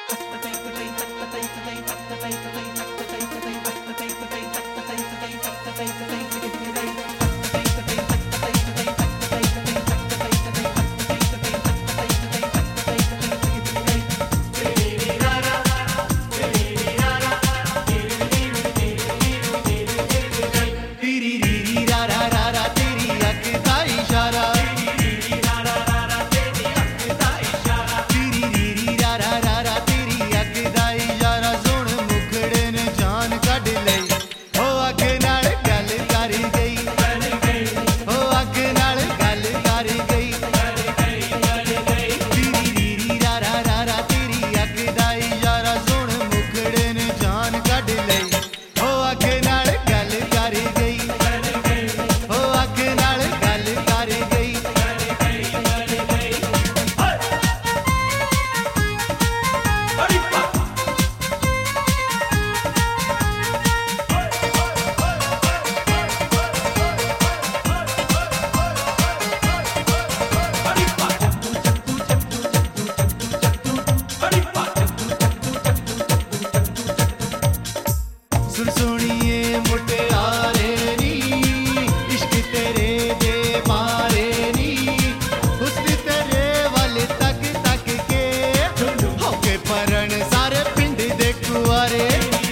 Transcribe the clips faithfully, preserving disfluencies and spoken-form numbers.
सुन सोनिए मुटियारे नी इश्क तेरे दे मारे नी हुस्न तेरे वाले तक तक के होके परन सारे पिंड दे कुआरे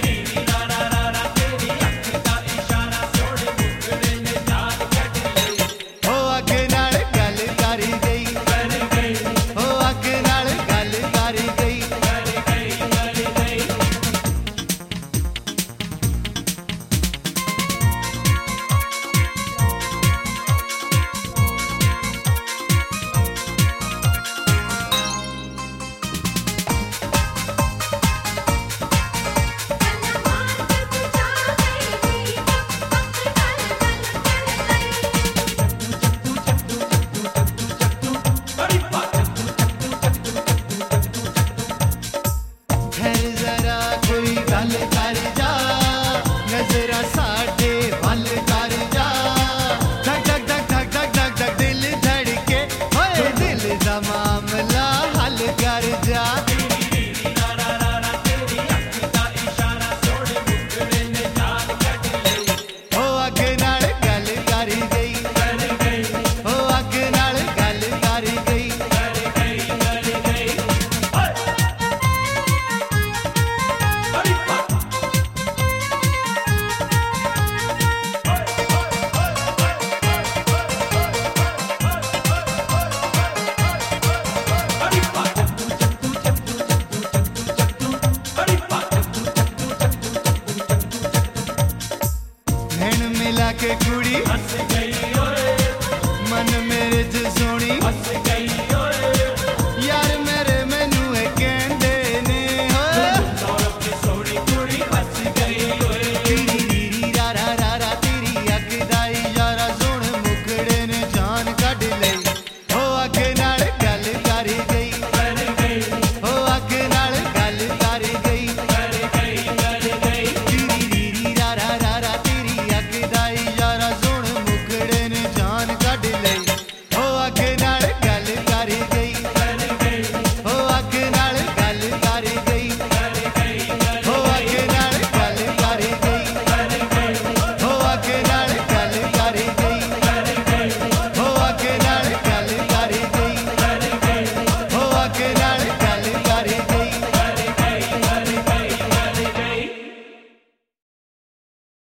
हो अग नाल गल करी गई हो अग नाल गल करी गई मामला हल कर जा हो अग नाल गल करी गई हो अग नाल गल करी गई मिला के कुड़ी मन मेरे च सोनी